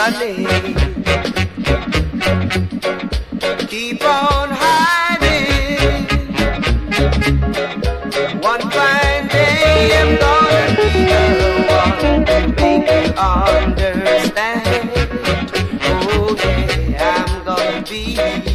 running. Keep on hiding. One fine day I'm gonna be the one to make you understand. Oh yeah, I'm gonna be